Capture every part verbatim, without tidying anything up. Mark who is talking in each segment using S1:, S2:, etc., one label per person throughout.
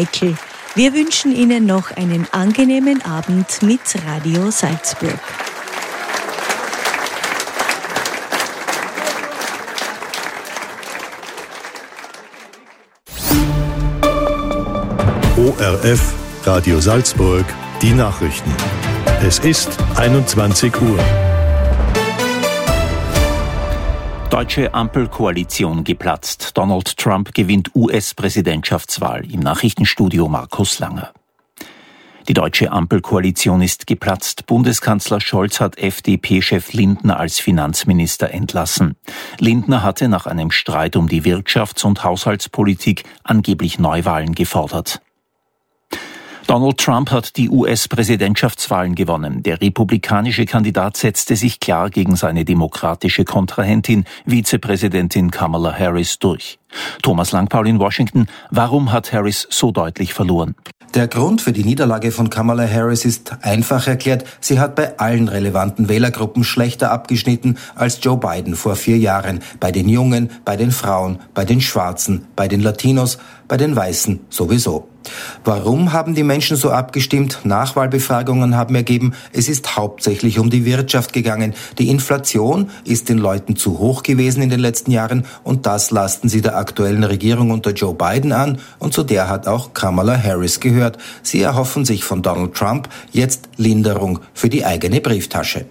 S1: Heikel. Wir wünschen Ihnen noch einen angenehmen Abend mit Radio Salzburg.
S2: O R F, Radio Salzburg, die Nachrichten. Es ist einundzwanzig Uhr.
S3: Deutsche Ampelkoalition geplatzt. Donald Trump gewinnt U S-Präsidentschaftswahl. Im Nachrichtenstudio Markus Langer. Die deutsche Ampelkoalition ist geplatzt. Bundeskanzler Scholz hat F D P-Chef Lindner als Finanzminister entlassen. Lindner hatte nach einem Streit um die Wirtschafts- und Haushaltspolitik angeblich Neuwahlen gefordert. Donald Trump hat die U S-Präsidentschaftswahlen gewonnen. Der republikanische Kandidat setzte sich klar gegen seine demokratische Kontrahentin, Vizepräsidentin Kamala Harris, durch. Thomas Langpaul in Washington. Warum hat Harris so deutlich verloren?
S4: Der Grund für die Niederlage von Kamala Harris ist einfach erklärt, sie hat bei allen relevanten Wählergruppen schlechter abgeschnitten als Joe Biden vor vier Jahren. Bei den Jungen, bei den Frauen, bei den Schwarzen, bei den Latinos, bei den Weißen sowieso. Warum haben die Menschen so abgestimmt? Nachwahlbefragungen haben ergeben, es ist hauptsächlich um die Wirtschaft gegangen. Die Inflation ist den Leuten zu hoch gewesen in den letzten Jahren und das lasten sie der aktuellen Regierung unter Joe Biden an und zu der hat auch Kamala Harris gehört. Sie erhoffen sich von Donald Trump jetzt Linderung für die eigene Brieftasche.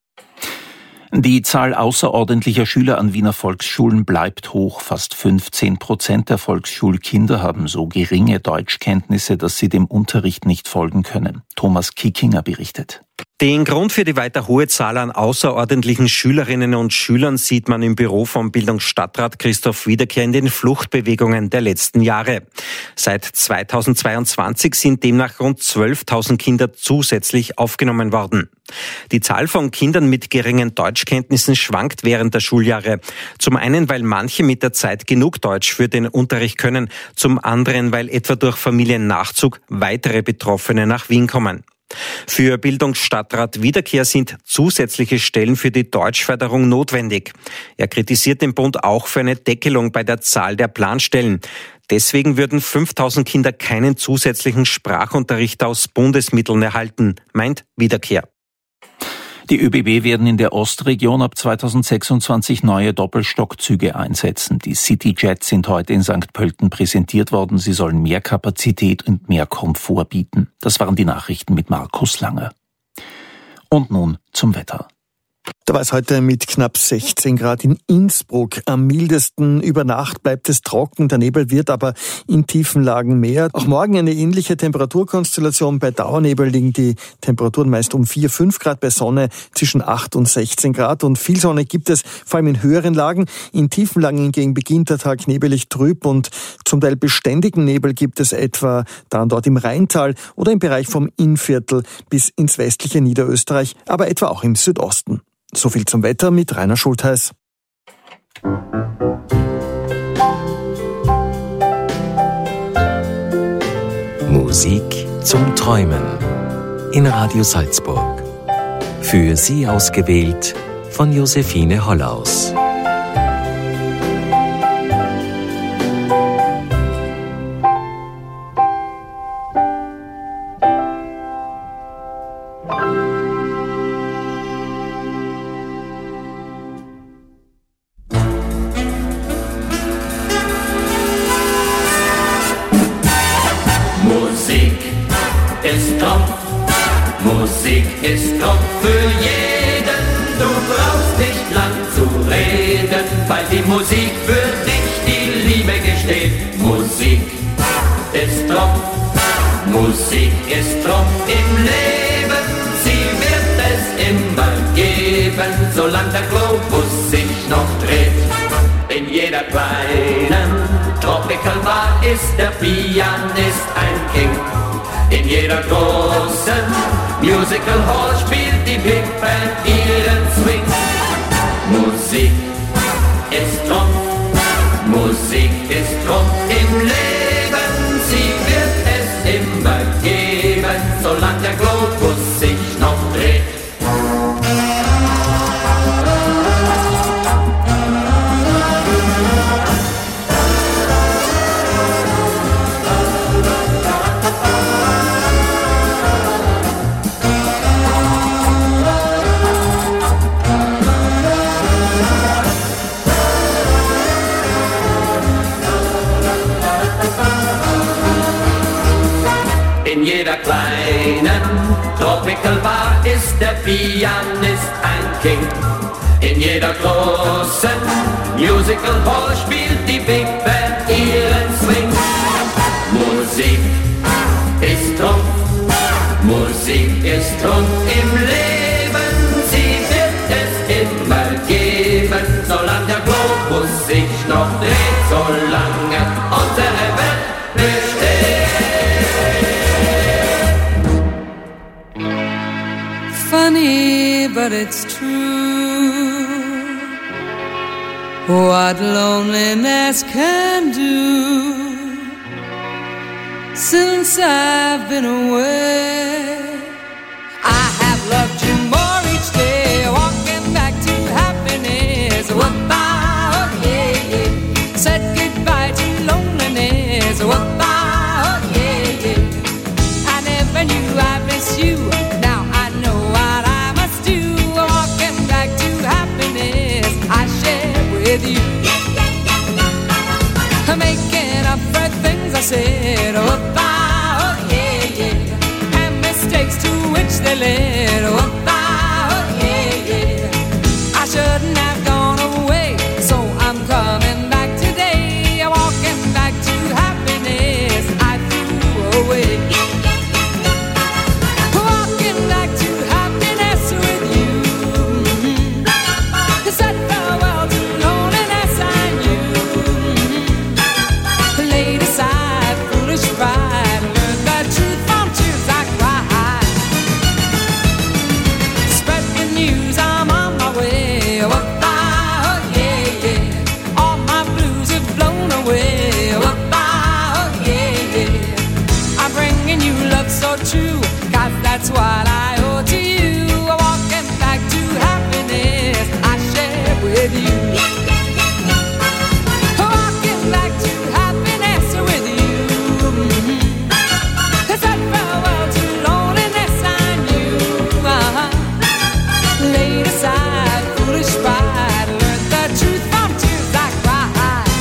S3: Die Zahl außerordentlicher Schüler an Wiener Volksschulen bleibt hoch. Fast fünfzehn Prozent der Volksschulkinder haben so geringe Deutschkenntnisse, dass sie dem Unterricht nicht folgen können. Thomas Kickinger berichtet.
S5: Den Grund für die weiter hohe Zahl an außerordentlichen Schülerinnen und Schülern sieht man im Büro vom Bildungsstadtrat Christoph Wiederkehr in den Fluchtbewegungen der letzten Jahre. Seit zweitausendzweiundzwanzig sind demnach rund zwölftausend Kinder zusätzlich aufgenommen worden. Die Zahl von Kindern mit geringen Deutschkenntnissen schwankt während der Schuljahre. Zum einen, weil manche mit der Zeit genug Deutsch für den Unterricht können, zum anderen, weil etwa durch Familiennachzug weitere Betroffene nach Wien kommen. Für Bildungsstadtrat Wiederkehr sind zusätzliche Stellen für die Deutschförderung notwendig. Er kritisiert den Bund auch für eine Deckelung bei der Zahl der Planstellen. Deswegen würden fünftausend Kinder keinen zusätzlichen Sprachunterricht aus Bundesmitteln erhalten, meint Wiederkehr.
S3: Die ÖBB werden in der Ostregion ab zweitausendsechsundzwanzig neue Doppelstockzüge einsetzen. Die Cityjets sind heute in Sankt Pölten präsentiert worden. Sie sollen mehr Kapazität und mehr Komfort bieten. Das waren die Nachrichten mit Markus Langer. Und nun zum Wetter.
S6: Da war es heute mit knapp sechzehn Grad in Innsbruck am mildesten. Über Nacht bleibt es trocken, der Nebel wird aber in tiefen Lagen mehr. Auch morgen eine ähnliche Temperaturkonstellation. Bei Dauernebel liegen die Temperaturen meist um vier, fünf Grad, bei Sonne zwischen acht und sechzehn Grad. Und viel Sonne gibt es vor allem in höheren Lagen. In tiefen Lagen hingegen beginnt der Tag nebelig trüb und zum Teil beständigen Nebel gibt es etwa dann dort im Rheintal oder im Bereich vom Innviertel bis ins westliche Niederösterreich, aber etwa auch im Südosten. So viel zum Wetter mit Rainer Schultheiß.
S7: Musik zum Träumen in Radio Salzburg. Für Sie ausgewählt von Josephine Hollaus.
S8: Musik ist Trumpf für jeden, du brauchst nicht lang zu reden, weil die Musik für dich die Liebe gesteht. Musik ist Trumpf, Musik ist Trumpf im Leben, sie wird es immer geben, solange der Globus sich noch dreht. In jeder kleinen Tropical Bar ist der Pianist ein King. In jeder großen Musical Hall spielt die Big Band ihren Swing. Musik ist Trumpf, Musik ist Trumpf im Leben. Sie wird es immer geben, solange der Globus sich noch dreht. In jeder kleinen Tropical Bar ist der Pianist ein King. In jeder großen Musical Hall spielt die Big Band ihren Swing. Musik ist Trumpf, Musik ist Trumpf im Leben. Sie wird es immer geben, solange der Globus sich noch dreht, solange unsere Welt besteht.
S9: Funny, but it's true, what loneliness can do. Since I've been away, I have loved you more each day, walking back to happiness. Whoop-ah, oh yeah, yeah. Said goodbye to loneliness. Whoop-ah, oh yeah, yeah. I never knew I'd miss you. Now I know what I must do. Walking back to happiness I share with you. Making up for things I said. Whoop-ah, oh yeah, yeah. And mistakes to which they led. Whoop-ah, oh yeah, yeah. I shouldn't have gone away, so I'm coming back today. Walking back to happiness I threw away. Walking back to happiness with you. Mm-hmm. Said farewell to loneliness I knew. Mm-hmm. Laid aside foolish pride, learned the truth from tears I cried. Spread the news, I'm on my way. Whoop-ah, oh yeah, yeah. All my blues have blown away. Whoop-ah, oh yeah, yeah. I'm bringing you love so true, 'cause that's what I owe to you. Walking back to happiness I share with you. Walking back to happiness with you. Mm-hmm. I said farewell to loneliness I knew. Uh-huh. Laid aside foolish pride, learned the truth from tears I cried.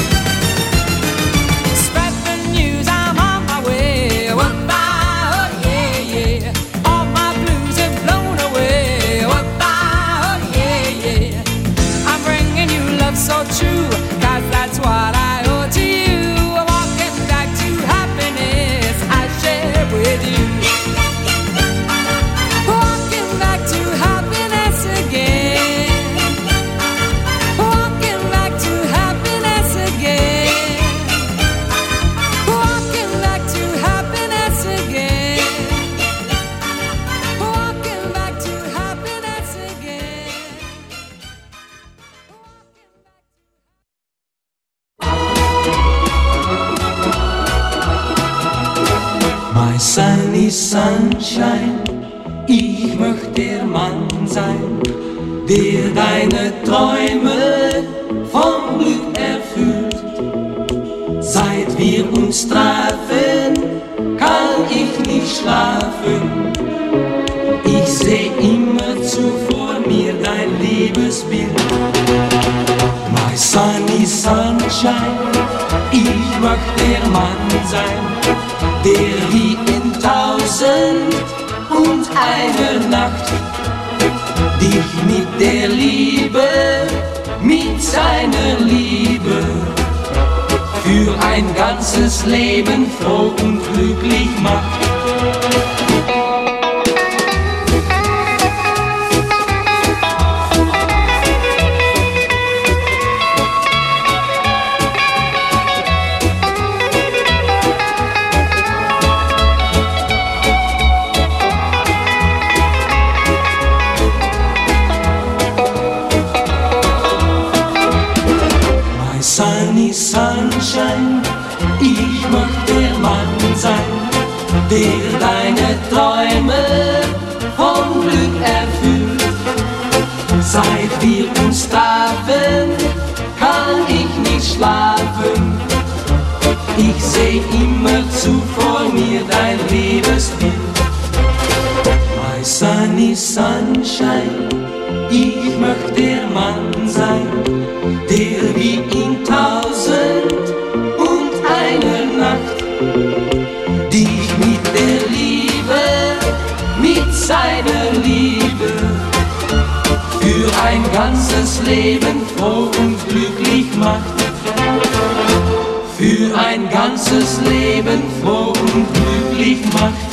S9: Spread the news, I'm on my way. Whoop-ah, oh yeah, yeah. All my blues have blown away. Whoop-ah, oh yeah, yeah. I'm bringing you love so true, 'cause that's what I owe to you. Walking back to happiness I share with you. Walking back to happiness again. Walking back to happiness again. Walking back to happiness again. Walking back to happiness again.
S10: My sunny sunshine, ich möchte der Mann sein, der deine Träume vom Glück erfüllt. Seit wir uns trafen, kann ich nicht schlafen. Ich seh immerzu vor mir dein Liebesbild. My sunny sunshine, ich möchte der Mann sein, der wie in tausend und einer Nacht dich mit der Liebe, mit seiner Liebe für ein ganzes Leben froh und glücklich macht. Sunny Sunshine, ich möchte der Mann sein, der deine Träume vom Glück erfüllt. Seit wir uns trafen, kann ich nicht schlafen. Ich seh immerzu vor mir dein Liebesbild. My sunny sunshine, ich möchte der Mann sein, der wie in tausend und einer Nacht dich mit der seine Liebe. Für ein ganzes Leben froh und glücklich macht. Für ein ganzes Leben froh und glücklich macht.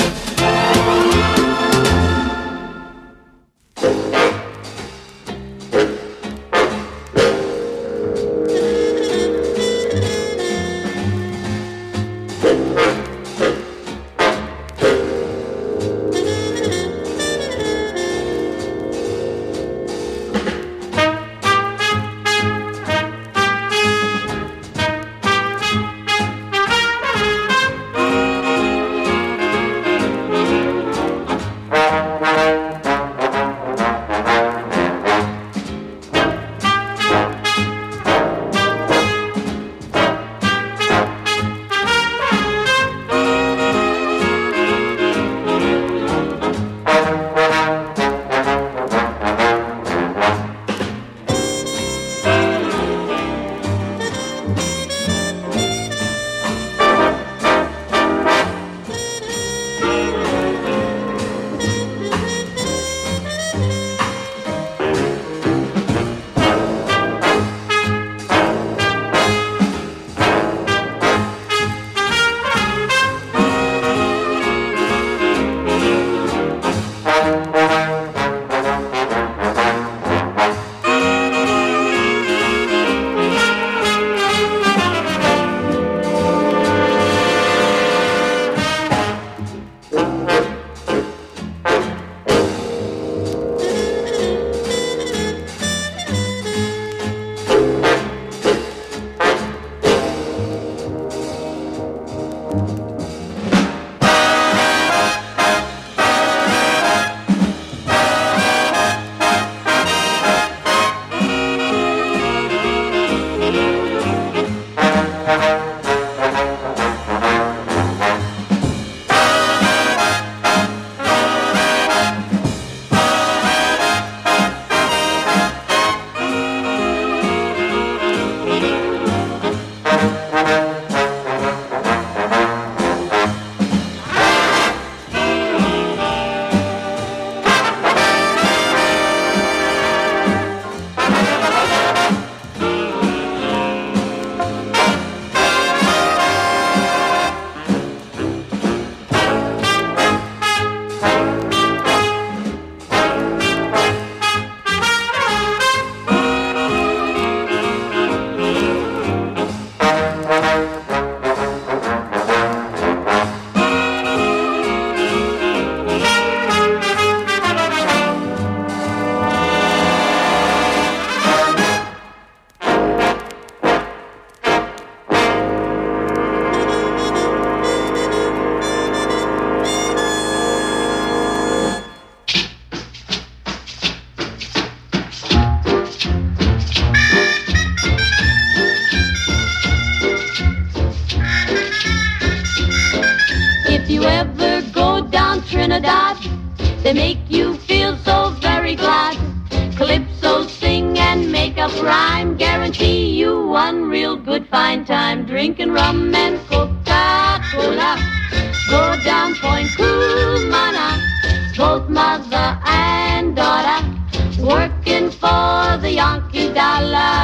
S11: Trinidad, they make you feel so very glad. Calypso sing and make up rhyme, guarantee you one real good fine time. Drinking rum and Coca-Cola, go down Point Cumana, both mother and daughter, working for the Yankee dollar.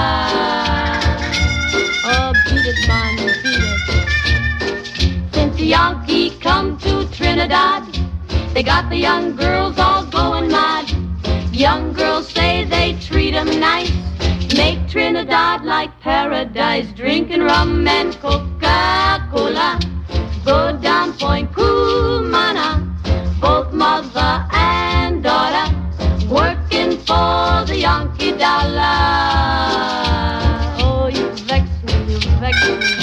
S11: Oh, beat it, man, beat it. Since the Yankee come to Trinidad, they got the young girls all going mad. Young girls say they treat them nice, make Trinidad like paradise. Drinking rum and Coca-Cola, go down Point Cumana, both mother and daughter, working for the Yankee dollar. Oh, you vex me, you vex me.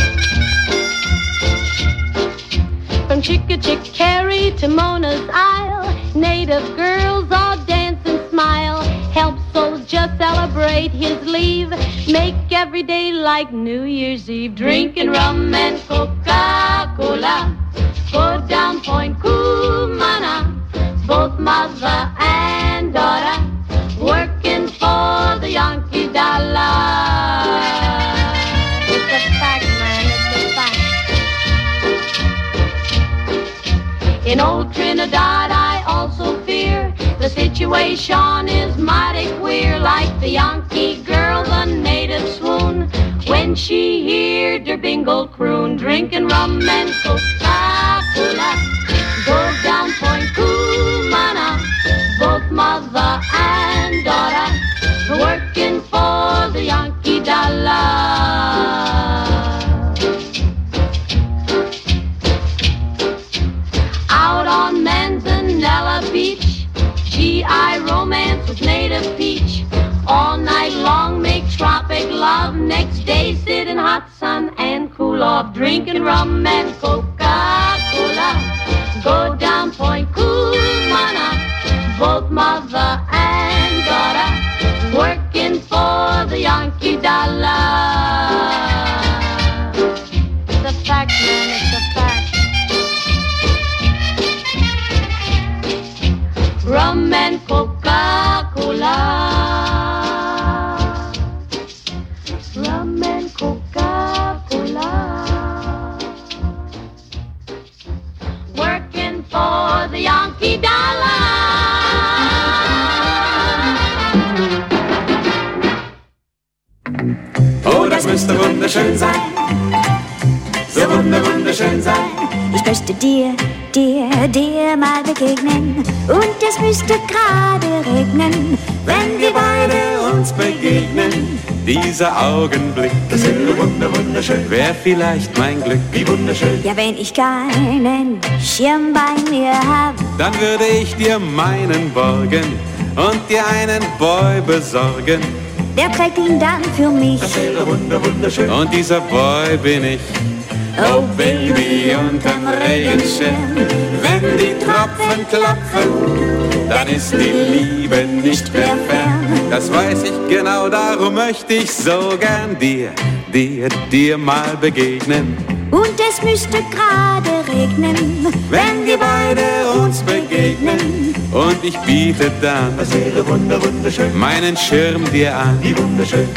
S11: From Chickachickarry to Mona's Isle, native girls all dance and smile. Help soldier celebrate his leave, make every day like New Year's Eve. Drinking rum and Coca-Cola, go down Point Cumana, both mother and daughter, working for the Yankee dollar. It's a fact, man, it's a fact. In old Trinidad I also fear the situation is mighty queer, like the Yankee girl, the native swoon, when she heard her bingle croon, drinking rum and Coca-Cola. Go down Point Cumana, both mother and daughter, working for the Yankee dollar. Out on Manzanella Beach, G I romance with native peach. All night long make tropic love, next day sit in hot sun and cool off, drinking rum and Coca-Cola. Go down Point Cumana, both mother and daughter, working for the Yankee dollar. It's a fact, man, it's a fact. Rum and Coca-Cola. Rum and Coca-Cola. Working for the Yankee dollar.
S12: Oh, das müsste wunderschön sein. So wunder, wunderschön sein.
S13: Ich möchte dir, dir, dir mal begegnen. Und es müsste gerade regnen,
S12: wenn wir beide uns begegnen. Dieser Augenblick, das wäre wunder, wunderschön. Wäre vielleicht mein Glück, wie wunderschön.
S13: Ja, wenn ich keinen Schirm bei mir hab,
S12: dann würde ich dir meinen borgen und dir einen Boy besorgen.
S13: Der trägt ihn dann für mich.
S12: Das wäre wunder, wunderschön. Und dieser Boy bin ich. Oh Baby, unterm Regenschirm, wenn die Tropfen klopfen, dann ist die Liebe nicht mehr fern. Das weiß ich genau, darum möchte ich so gern dir, dir, dir mal begegnen.
S13: Und es müsste gerade regnen,
S12: wenn wir beide uns begegnen. Und ich biete dann, das wäre wunder, wunderschön, meinen Schirm dir an, wie wunderschön.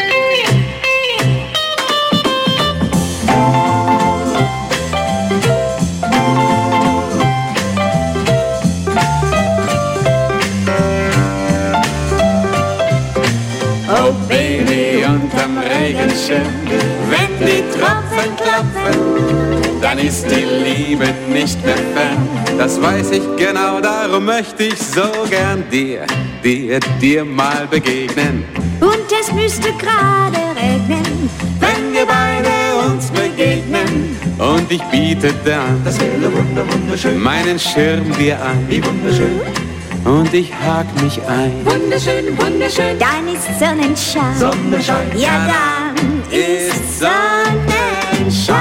S12: Oh Baby, unterm Regenschirm, wenn die Tropfen klopfen, dann ist die Liebe nicht mehr fern. Das weiß ich genau, darum möchte ich so gern dir, dir, dir mal begegnen.
S13: Und es müsste gerade regnen,
S12: wenn wir beide uns begegnen. Und ich biete dann, das wäre wunder, wunderschön, meinen Schirm dir an, wie wunderschön. Und ich hak mich ein.
S13: Wunderschön, wunderschön. Dann ist Sonnenschein.
S12: Sonnenschein.
S13: Ja, dann ist Sonnenschein.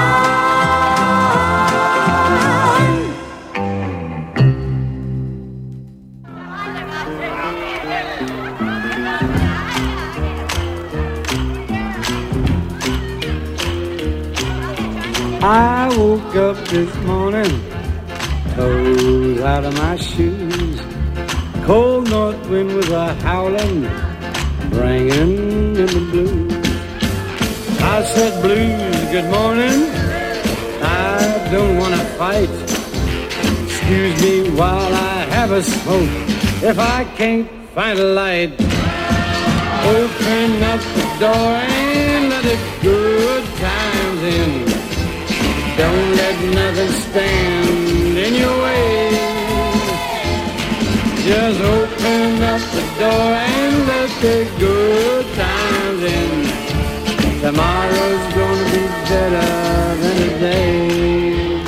S14: I woke up this morning, toes out of my shoes. Cold north wind was a howling, bringing in the blues. I said, blues, good morning. I don't want to fight. Excuse me while I have a smoke, if I can't find a light. Open up the door and let the good times in. Don't let nothing stand in your way. Just open up the door and let the good times in. Tomorrow's gonna be better than today.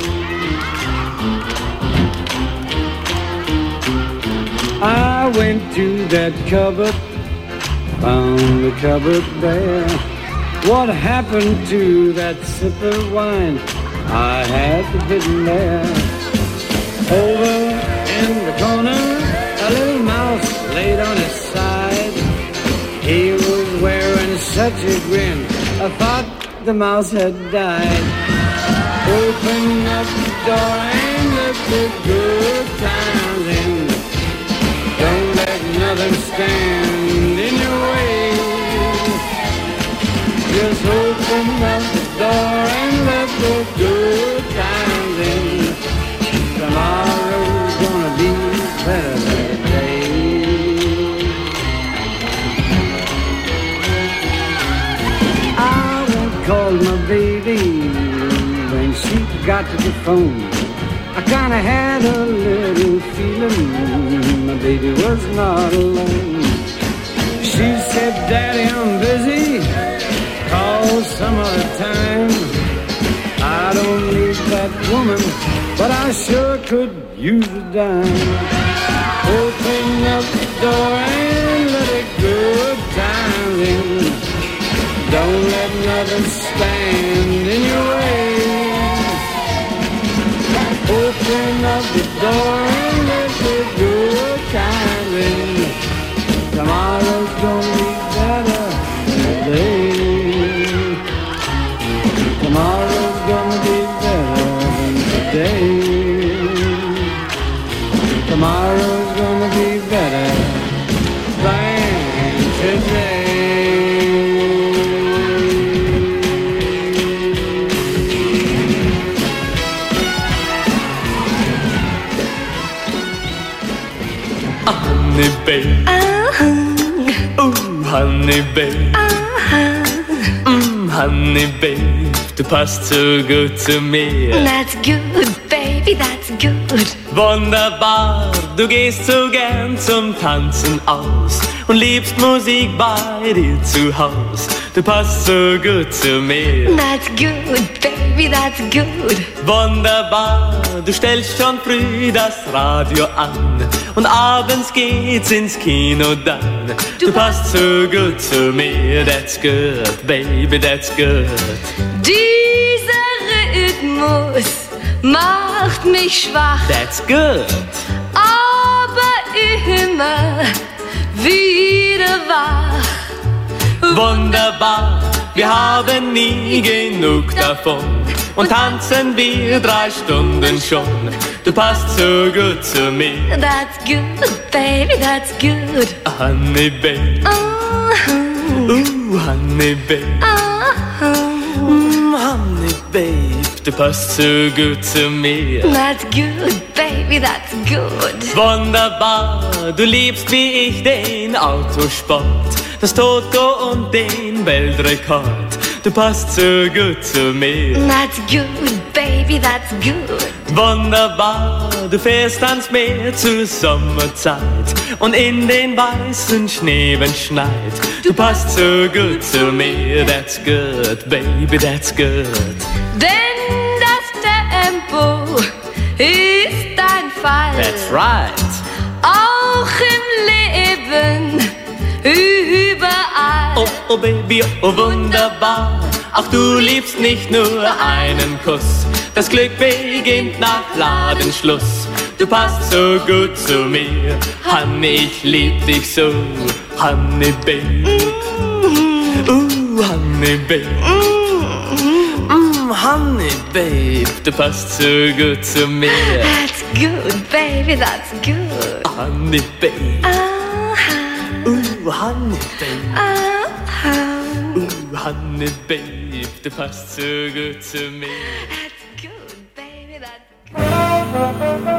S14: I went to that cupboard, found the cupboard bare. What happened to that sip of wine I had hidden there? Over in the corner, a little mouse laid on his side. He was wearing such a grin, I thought the mouse had died. Open up the door and let the good times in. Don't let nothing stand in your way. Just open up the door and let the good times in. Tomorrow's gonna be got to the phone, I kinda had a little feeling my baby was not alone. She said, Daddy, I'm busy, call some other time. I don't need that woman, but I sure could use a dime. Open up the door and let a good time in. Don't let nothing stand in your way. Open up the door and let the good time in. Tomorrow's gonna be better than today. Tomorrow's gonna be better than today. Tomorrow's gonna be better than today.
S15: Honey babe, uh-huh. Oh honey babe, uh-huh. mm, honey babe, du passt so gut zu mir.
S16: That's good, baby, that's good.
S15: Wunderbar, du gehst so gern zum Tanzen aus und liebst Musik bei dir zu Haus. Du passt so gut zu mir.
S16: That's good, baby, that's good.
S15: Wunderbar, du stellst schon früh das Radio an und abends geht's ins Kino dann. Du passt so gut zu mir, that's good, baby, that's good.
S16: Dieser Rhythmus macht mich schwach.
S15: That's good.
S16: Aber immer wieder wach.
S15: Wunderbar, wir haben nie genug davon und tanzen wir drei Stunden schon. Du passt so gut zu mir.
S16: That's good, baby, that's good.
S15: Honey babe, uh-huh. Ooh, honey babe, uh-huh. mm, honey babe, du passt so gut zu mir.
S16: That's good, baby, that's good.
S15: Wunderbar, du liebst wie ich den Autosport, das Toto und den Weltrekord. Du passt so gut zu mir.
S16: That's good, baby, that's good.
S15: Wunderbar, du fährst ans Meer zur Sommerzeit und in den weißen Schnee, wenn schneit. Du passt so gut zu mir. That's good, baby, that's good.
S16: Denn das Tempo ist ein Fall.
S15: That's right.
S16: Auch im Leben, überall.
S15: Oh, oh Baby, oh wunderbar. Auch du liebst nicht nur einen Kuss. Das Glück beginnt nach Ladenschluss. Du passt so gut zu mir. Honey, ich lieb dich so. Honey, babe. Uh, honey, babe. Mm, honey, babe. Du passt so gut zu mir.
S16: That's good, baby, that's good.
S15: Honey, babe.
S16: Uh-huh.
S15: Ooh, honey, babe.
S16: Uh-huh.
S15: Ooh, honey, babe, du passt so gut zu mir.
S16: That's good, baby, that's good.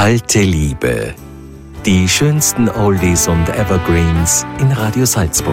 S7: Alte Liebe. Die schönsten Oldies und Evergreens in Radio Salzburg.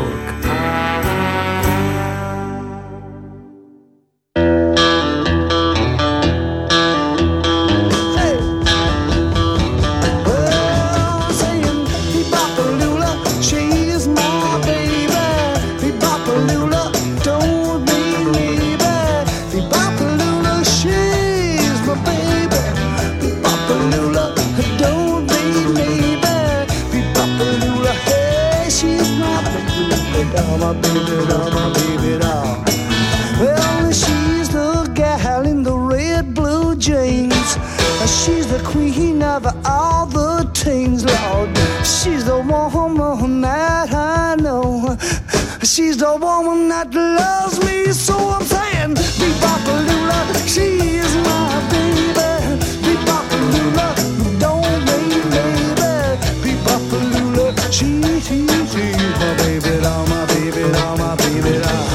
S17: She's the woman that loves me, so I'm saying, Bebopalula, she is my baby. Bebopalula, don't wait, baby. Bebopalula, she, she, she's my baby, doll, my baby, doll, my baby, doll.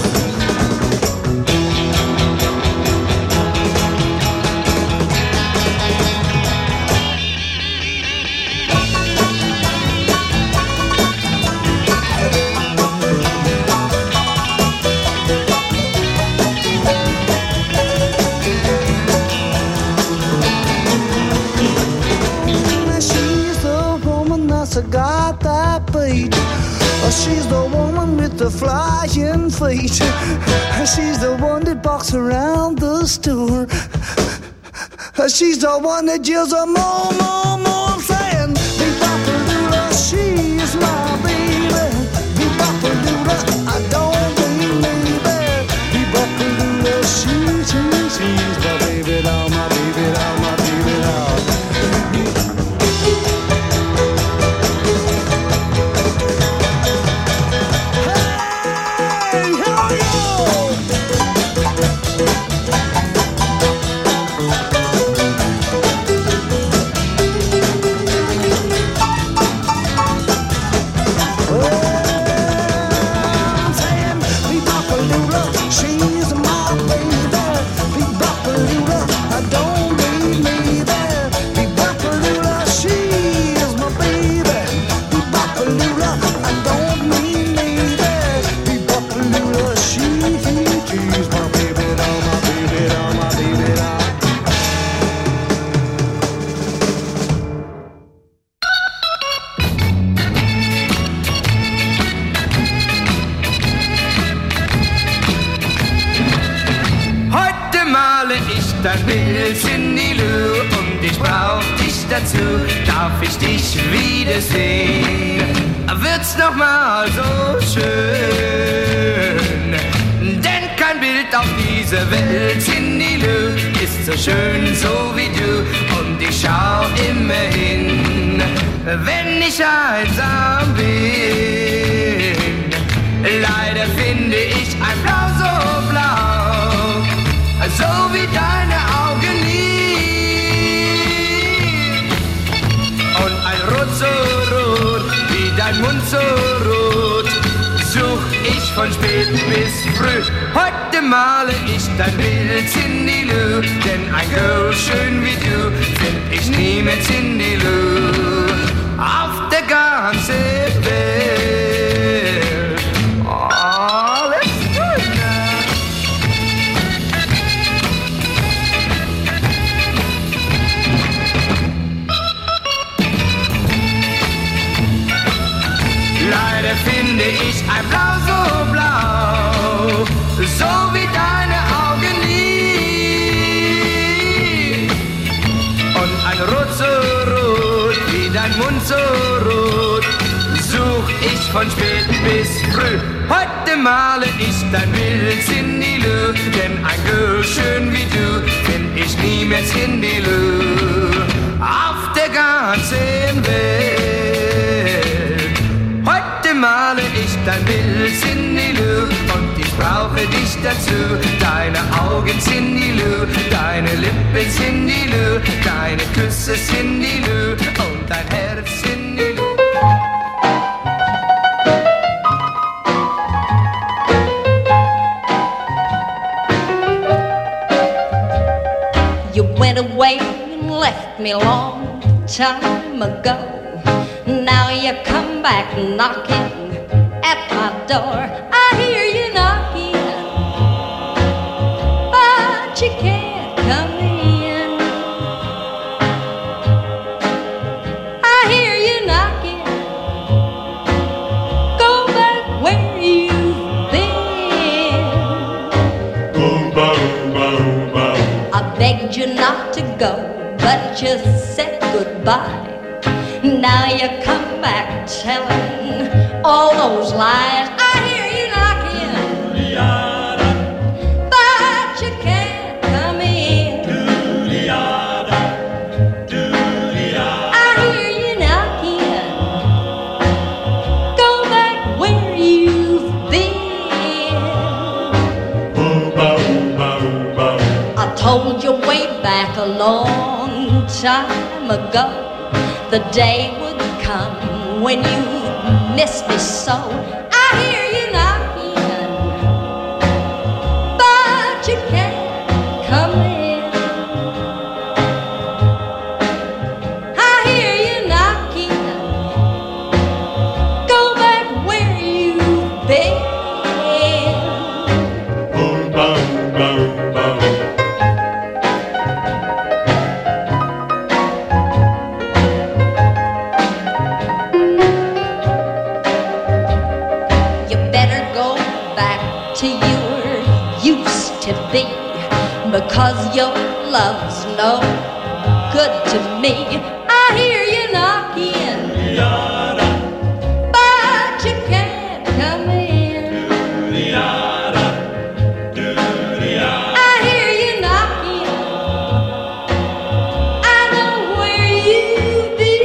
S17: Got that beat. She's the woman with the flying feet. She's the one that walks around the store. She's the one that yells a more, more, more. I'm saying, Bebopalula, she's my baby. Bebopalula, I don't mean baby. Bebopalula, she, she, she's my baby doll, my baby doll, my baby doll.
S8: Dann will's in die Lü und ich brauch dich dazu, darf ich dich wiedersehen. Wird's noch mal so schön, denn kein Bild auf dieser Welt in die Lü ist so schön so wie du und ich schau immer hin, wenn ich einsam bin. Leider finde ich ein Blau so blau, so wie deine Augen nie. Und ein Rot so rot, wie dein Mund so rot, such ich von spät bis früh. Heute male ich dein Bild in die Lü, denn ein Girl schön wie du find ich niemals in die Lü. Auf der ganzen Welt. Oh, let's do it now. Leider finde ich ein Blau so blau, so wie deine Augen nie. Und ein Rot so rot, wie dein Mund so rot, such ich von spät bis früh. Heute male ich dein Bild in die Lü, denn ein Girl schön wie du find ich niemals in die Lü. Auf der ganzen Welt. Heute male ich dein Bild in die Lü und ich brauche dich dazu. Deine Augen sind die Lü, deine Lippen sind die Lü, deine Küsse sind die Lü und dein Herz sind die Lü.
S16: You went away and left me alone
S18: time ago. Now you come back knocking at my door. I hear you knocking, but you can't come in. I hear you knocking, go back where you've been.
S12: Boom, boom, boom, boom.
S18: I begged you not to go, but you said goodbye. Now you come back telling all those lies. I hear you knocking, but you can't come in. I hear you knocking, go back where you've been. I told you way back a long time ago, the day would come when you'd miss me so. I hear you knocking, but you can't come in. I hear you knocking, go back where you've been.
S12: Boom, boom, boom, boom.
S18: Because your love's no good to me. I hear you knocking, but you can't come in. I hear you knocking, I know where you be.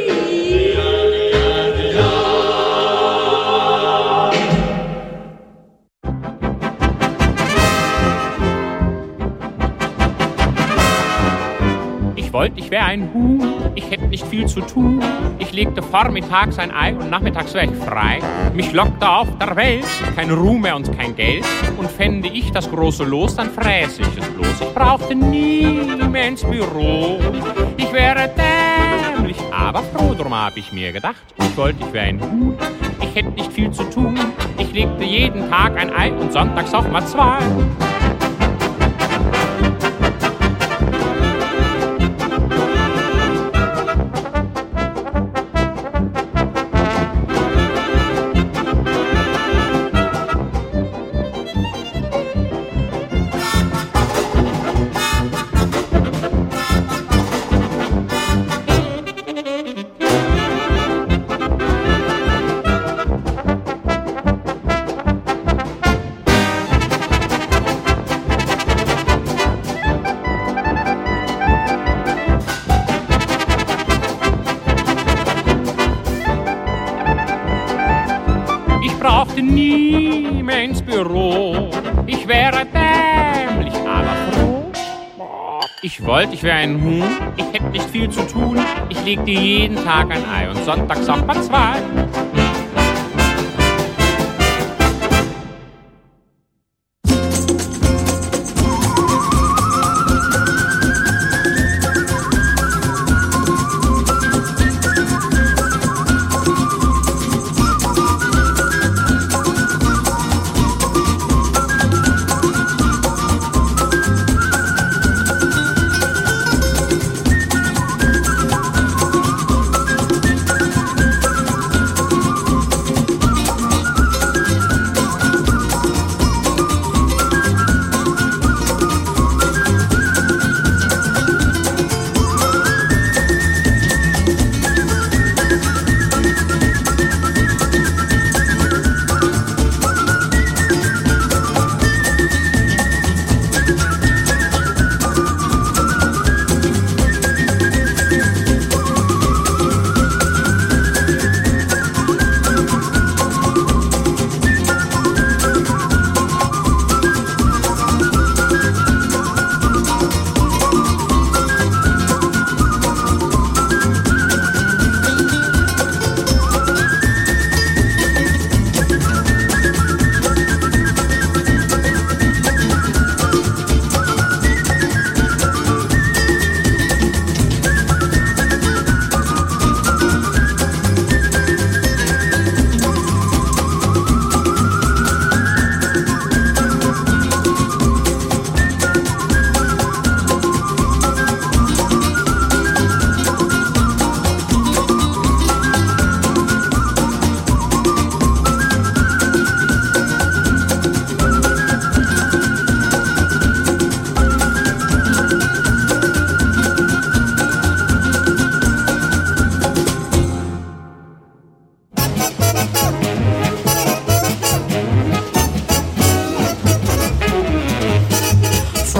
S19: Ich wollte, ich wäre ein Huhn, ich hätte nicht viel zu tun. Ich legte vormittags ein Ei und nachmittags wäre ich frei. Mich lockte auf der Welt kein Ruhm mehr und kein Geld. Und fände ich das große Los, dann fräße ich es bloß. Ich brauchte nie mehr ins Büro. Ich wäre dämlich, aber froh, drum hab ich mir gedacht. Ich wollte, ich wäre ein Huhn, ich hätte nicht viel zu tun. Ich legte jeden Tag ein Ei und sonntags auch mal zwei. Nie mehr ins Büro. Ich wäre dämlich, aber froh. Ich wollte, ich wäre ein Huhn, ich hätte nicht viel zu tun. Ich legte jeden Tag ein Ei und sonntags auch mal zwei.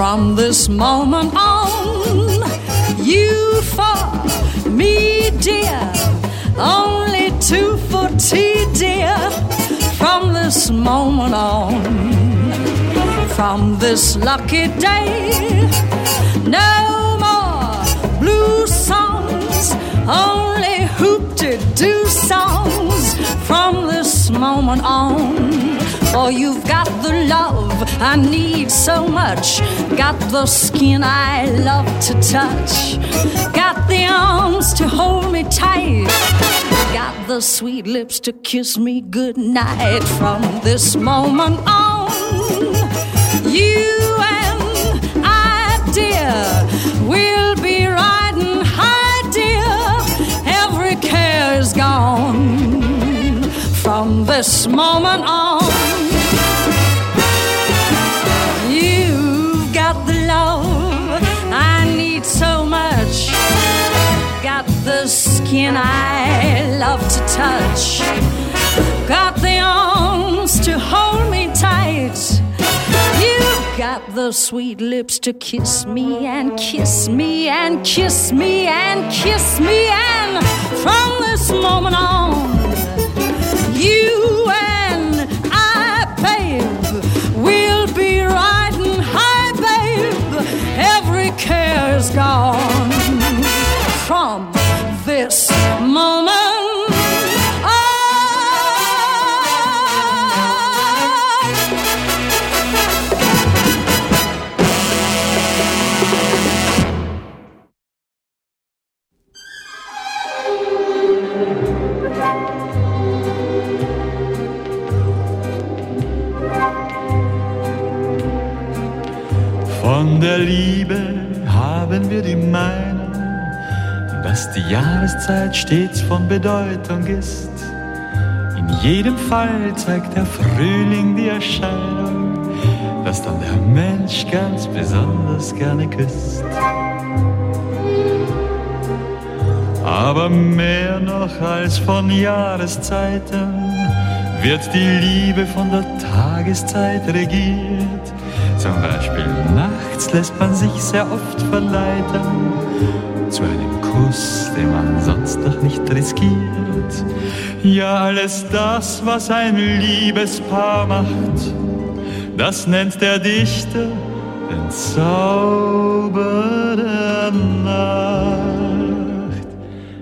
S9: From this moment on, you for me, dear, only two for tea, dear. From this moment on, from this lucky day, no more blue songs, only hoop-de-doo songs. From this moment on, for you've got the love I need so much, got the skin I love to touch, got the arms to hold me tight, got the sweet lips to kiss me goodnight. From this moment on, you and I, dear, will be riding high, dear. Every care is gone. From this moment on, you've got the love I need so much, got the skin I love to touch, got the arms to hold me tight, you've got the sweet lips to kiss me and kiss me and kiss me and kiss me. And from this moment on, you and I, babe, we'll be riding high, babe. Every care's gone. From this moment
S20: Von der Liebe haben wir die Meinung, dass die Jahreszeit stets von Bedeutung ist. In jedem Fall zeigt der Frühling die Erscheinung, dass dann der Mensch ganz besonders gerne küsst. Aber mehr noch als von Jahreszeiten wird die Liebe von der Tageszeit regiert. Zum Beispiel nachts lässt man sich sehr oft verleiten zu einem Kuss, den man sonst noch nicht riskiert. Ja, alles das, was ein Liebespaar macht, das nennt der Dichter den Zauber der Nacht.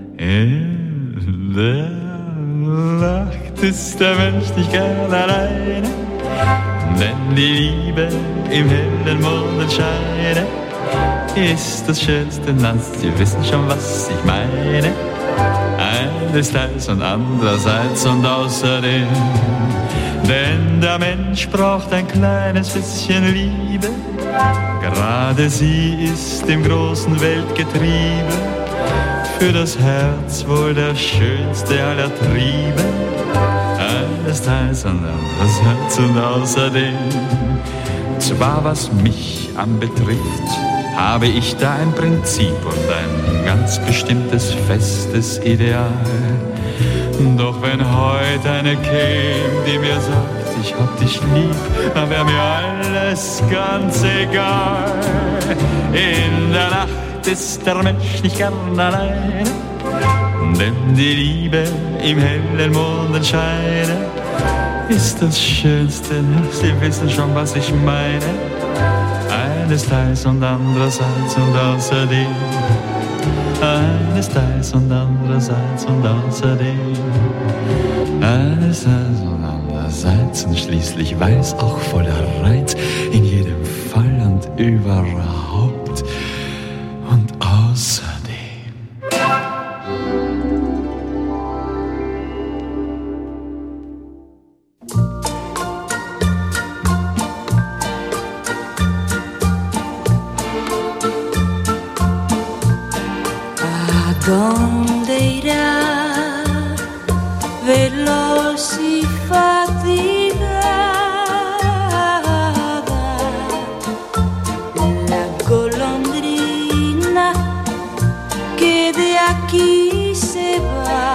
S20: In der Nacht ist der Mensch nicht gern alleine, denn die Liebe im hellen Mondenscheine ist das schönste Nass. Sie wissen schon, was ich meine. Einerseits und andererseits und außerdem, denn der Mensch braucht ein kleines bisschen Liebe. Gerade sie ist im großen Weltgetriebe für das Herz wohl der schönste aller Triebe. Eines Teils und anderes Herz und außerdem, zwar was mich anbetrifft, habe ich da ein Prinzip und ein ganz bestimmtes festes Ideal. Doch wenn heute eine käme, die mir sagt, ich hab dich lieb, dann wär mir alles ganz egal. In der Nacht ist der Mensch nicht gern alleine, denn die Liebe im hellen Mondenscheine ist das Schönste. Sie wissen schon, was ich meine. Eines Teils und andererseits und außerdem, eines Teils und andererseits und außerdem, eines Teils und andererseits und schließlich weiß auch voller Reiz in jedem Fall und überhaupt und außerdem.
S21: ¿Dónde irá veloz y fatigada la golondrina que de aquí se va?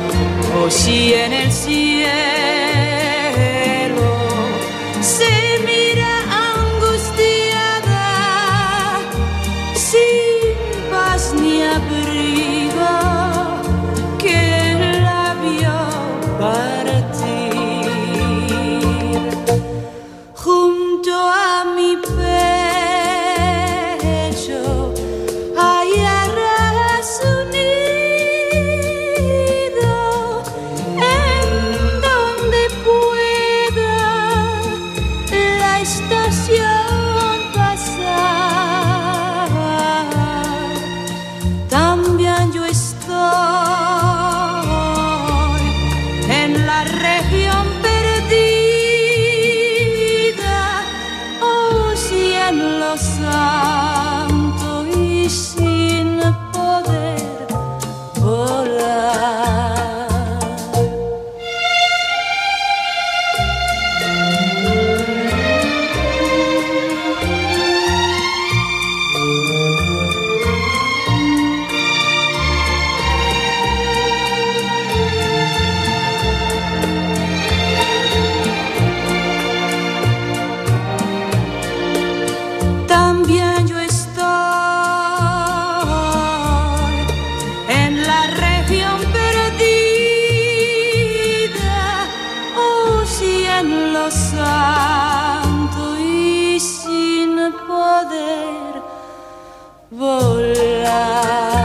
S21: O si en el cielo se mira También yo estoy en la región perdida, oh cielo santo, y sin poder volar. También yo estoy en la región perdida, oh cielo santo, y sin poder volar.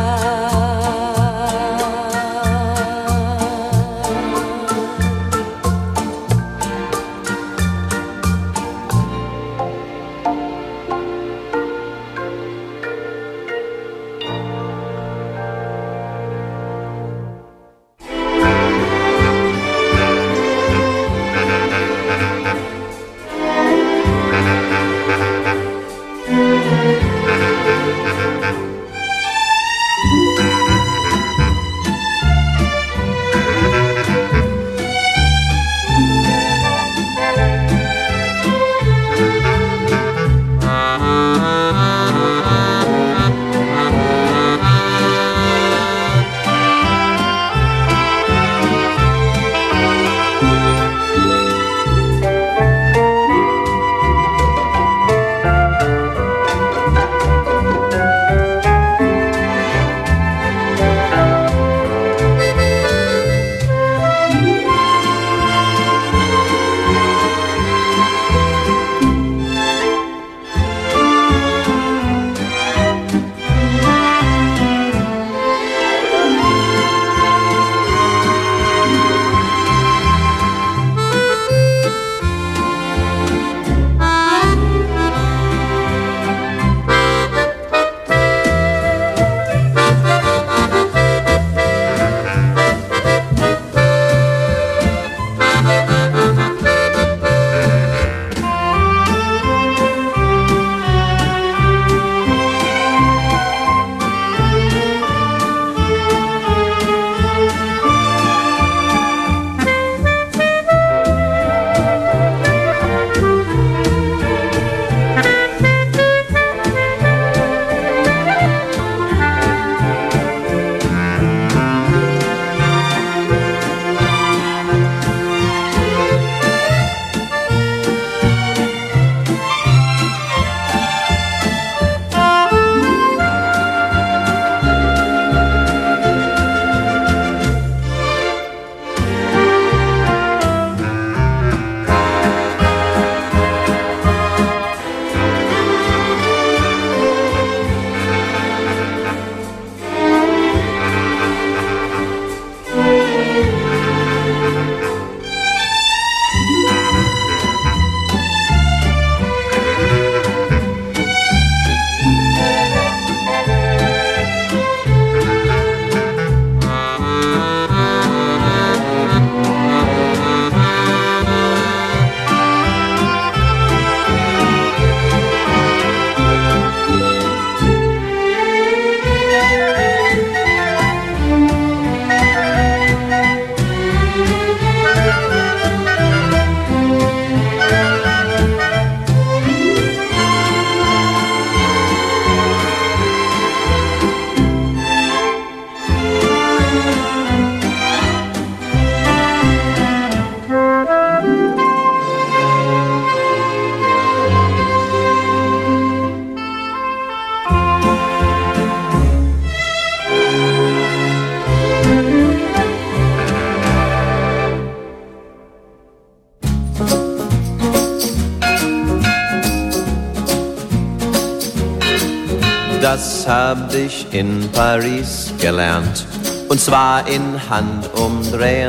S1: Das hab ich in Paris gelernt, und zwar in Handumdrehen.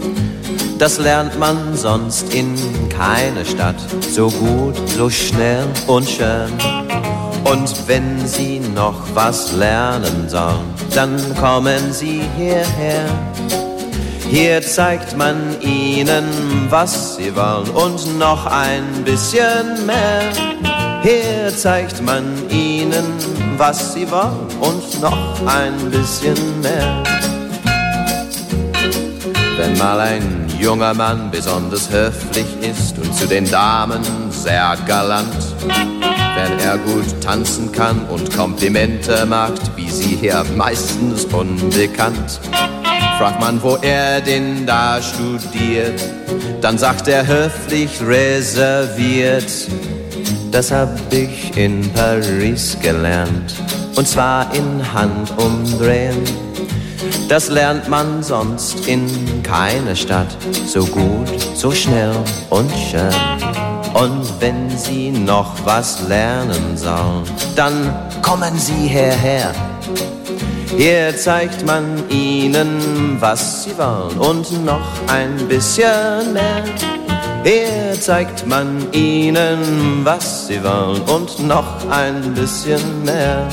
S1: Das lernt man sonst in keiner Stadt so gut, so schnell und schön. Und wenn Sie noch was lernen sollen, dann kommen Sie hierher. Hier zeigt man Ihnen, was Sie wollen und noch ein bisschen mehr. Hier zeigt man Ihnen, was Sie wollen und noch ein bisschen mehr. Wenn mal ein junger Mann besonders höflich ist und zu den Damen sehr galant, wenn er gut tanzen kann und Komplimente macht, wie sie hier meistens unbekannt. Fragt man, wo er denn da studiert, dann sagt er höflich reserviert: Das hab ich in Paris gelernt, und zwar in Handumdrehen. Das lernt man sonst in keiner Stadt so gut, so schnell und schön. Und wenn Sie noch was lernen sollen, dann kommen Sie hierher. Hier zeigt man Ihnen, was Sie wollen und noch ein bisschen mehr. Hier zeigt man Ihnen, was Sie wollen und noch ein bisschen mehr.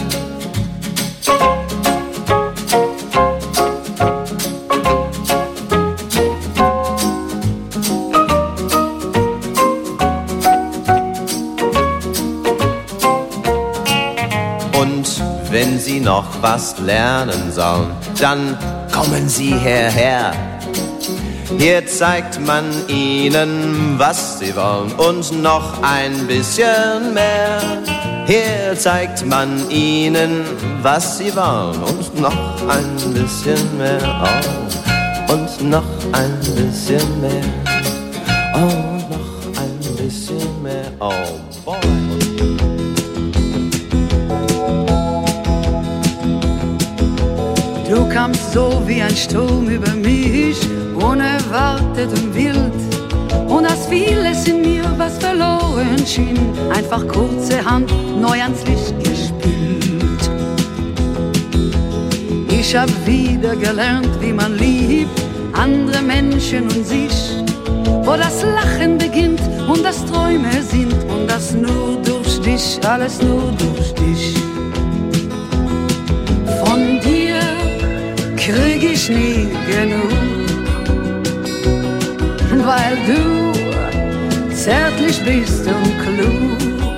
S1: Wenn Sie noch was lernen sollen, dann kommen Sie hierher. Hier zeigt man Ihnen, was Sie wollen und noch ein bisschen mehr. Hier zeigt man Ihnen, was Sie wollen und noch ein bisschen mehr. Oh, und noch ein bisschen mehr. Oh, noch ein bisschen mehr. Oh, boy.
S2: Du kamst so wie ein Sturm über mich, unerwartet und wild. Und als vieles in mir, was verloren schien, einfach kurzerhand neu ans Licht gespielt. Ich hab wieder gelernt, wie man liebt, andere Menschen und sich, wo das Lachen beginnt und das Träume sind und das nur durch dich, alles nur durch dich. Von dir krieg ich nie genug, weil du zärtlich bist und klug.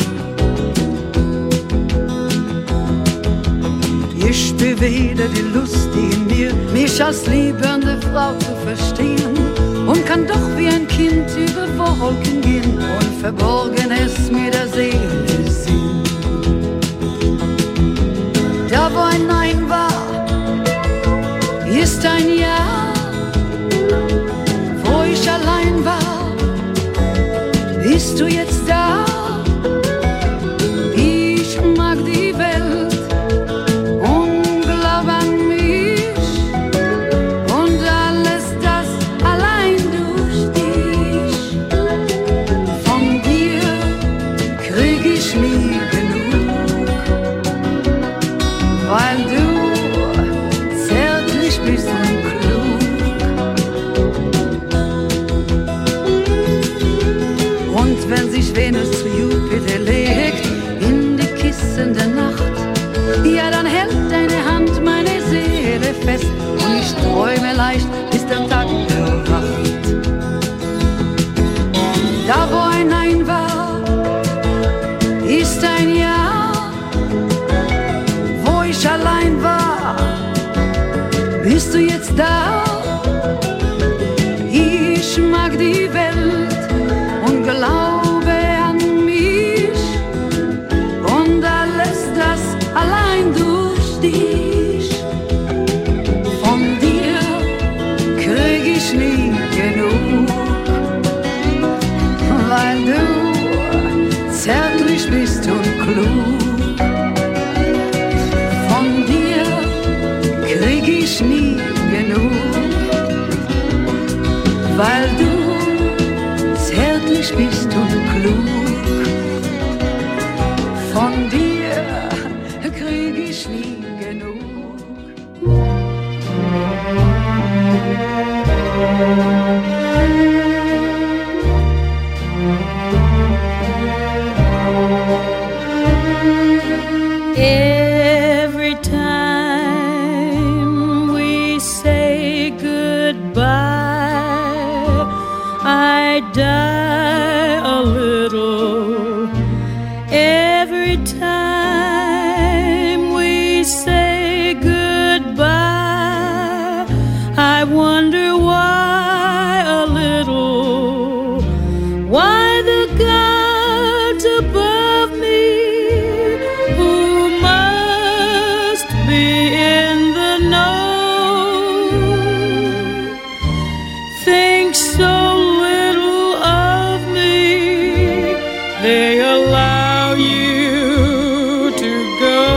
S2: Ich spür wieder die Lust, die in mir, mich als liebende Frau zu verstehen, und kann doch wie ein Kind über Wolken gehen und Verborgenes mit der Seele sehen. Da wo ein Nein war, ist ein Ja. Wo ich allein war, bist du jetzt da. Ich mag die Welt und glaub an mich und alles das allein durch dich. Von dir krieg ich nie genug, weil du bist und klug. Und wenn sich Venus zu Jupiter legt in die Kissen der Nacht, ja, dann hält deine Hand meine Seele fest und ich träume leicht, bis der Tag erwacht. Da wo ein Nein war, ist ein Ja. Wo ich allein war, bist du jetzt da? Ich mag die Welt und glaube an mich und alles das allein durch dich. Von dir krieg ich nie genug, weil du zärtlich bist und klug. Von dir krieg ich nie genug, weil du zärtlich bist und klug. Von dir krieg ich nie genug.
S4: die a little every time we say goodbye. I wonder why a little, why the gods above me, who must be in the know, think so little of me, they allow you to go.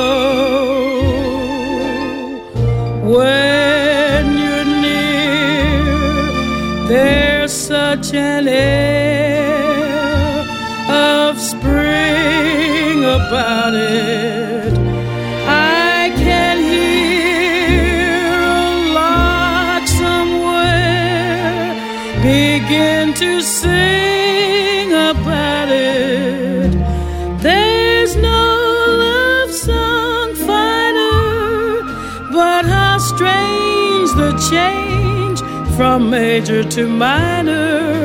S4: When you're near, there's such an air of spring about it. I can hear a lark somewhere begin to sing about it. There's no love song finer, but how strange the change from major to minor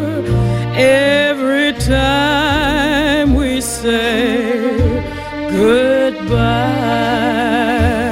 S4: every time we say goodbye.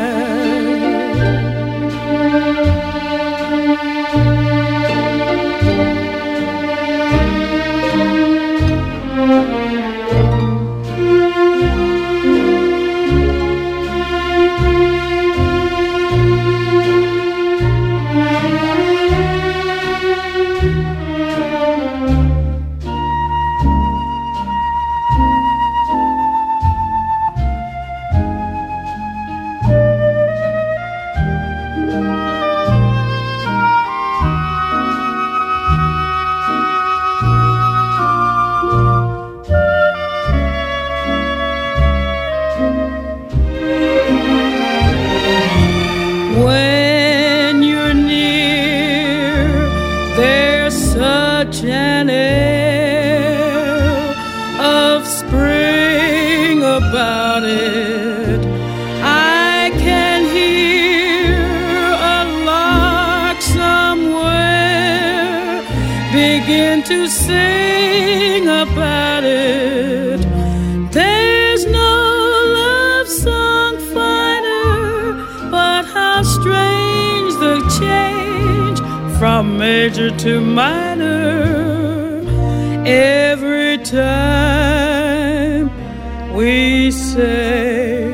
S4: When you're near, there's such an air of spring about it. I can hear a lark somewhere begin to sing about it. There's no love song finer, but how strange the change from major to minor every time we say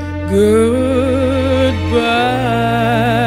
S4: goodbye.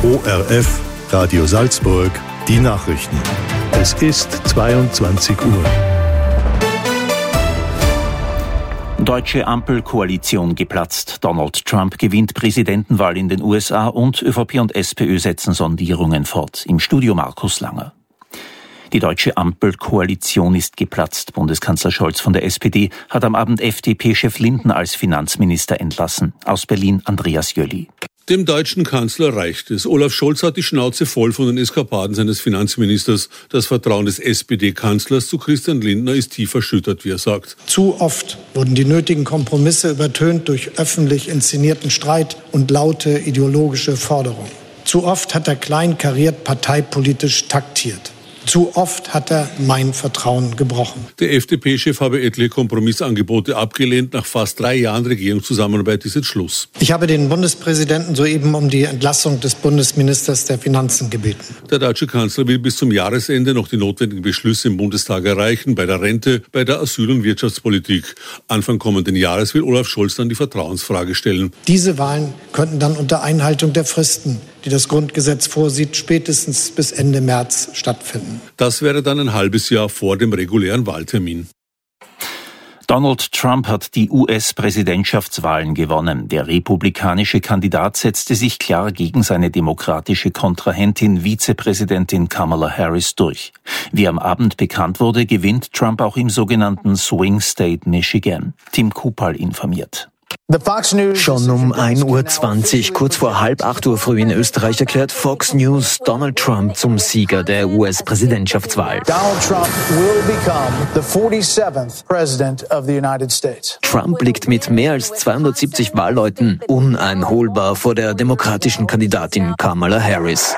S5: O R F, Radio Salzburg, die Nachrichten. Es ist zweiundzwanzig Uhr.
S3: Deutsche Ampelkoalition geplatzt. Donald Trump gewinnt Präsidentenwahl in den U S A und ÖVP und SPÖ setzen Sondierungen fort. Im Studio Markus Langer. Die deutsche Ampelkoalition ist geplatzt. Bundeskanzler Scholz von der S P D hat am Abend F D P-Chef Lindner als Finanzminister entlassen. Aus Berlin Andreas Jöli.
S22: Dem deutschen Kanzler reicht es. Olaf Scholz hat die Schnauze voll von den Eskapaden seines Finanzministers. Das Vertrauen des S P D-Kanzlers zu Christian Lindner ist tief erschüttert, wie er sagt.
S23: Zu oft wurden die nötigen Kompromisse übertönt durch öffentlich inszenierten Streit und laute ideologische Forderungen. Zu oft hat er kleinkariert parteipolitisch taktiert. Zu oft hat er mein Vertrauen gebrochen.
S22: Der F D P-Chef habe etliche Kompromissangebote abgelehnt. Nach fast drei Jahren Regierungszusammenarbeit ist jetzt Schluss.
S23: Ich habe den Bundespräsidenten soeben um die Entlassung des Bundesministers der Finanzen gebeten.
S22: Der deutsche Kanzler will bis zum Jahresende noch die notwendigen Beschlüsse im Bundestag erreichen, bei der Rente, bei der Asyl- und Wirtschaftspolitik. Anfang kommenden Jahres will Olaf Scholz dann die Vertrauensfrage stellen.
S23: Diese Wahlen könnten dann unter Einhaltung der Fristen, die das Grundgesetz vorsieht, spätestens bis Ende März stattfinden.
S22: Das wäre dann ein halbes Jahr vor dem regulären Wahltermin.
S3: Donald Trump hat die U S-Präsidentschaftswahlen gewonnen. Der republikanische Kandidat setzte sich klar gegen seine demokratische Kontrahentin Vizepräsidentin Kamala Harris durch. Wie am Abend bekannt wurde, gewinnt Trump auch im sogenannten Swing State Michigan. Tim Kupal informiert.
S24: Schon um ein Uhr zwanzig, kurz vor halb acht Uhr früh in Österreich, erklärt Fox News Donald Trump zum Sieger der U S-Präsidentschaftswahl.
S25: Donald Trump will become the forty-seventh President of the United States.
S24: Trump liegt mit mehr als zweihundertsiebzig Wahlleuten uneinholbar vor der demokratischen Kandidatin Kamala Harris.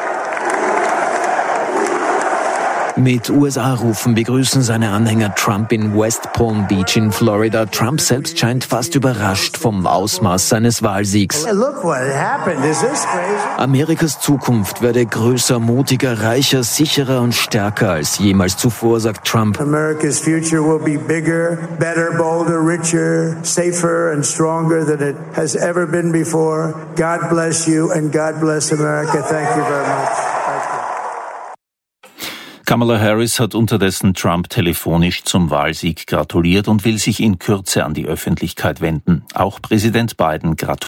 S24: Mit U S A-Rufen begrüßen seine Anhänger Trump in West Palm Beach in Florida. Trump selbst scheint fast überrascht vom Ausmaß seines Wahlsiegs. Amerikas Zukunft werde größer, mutiger, reicher, sicherer und stärker als jemals zuvor, sagt Trump.
S25: America's future will be bigger, better, bolder, richer, safer and stronger than it has ever been before. God bless you and God bless America. Thank you very much.
S3: Kamala Harris hat unterdessen Trump telefonisch zum Wahlsieg gratuliert und will sich in Kürze an die Öffentlichkeit wenden. Auch Präsident Biden gratuliert.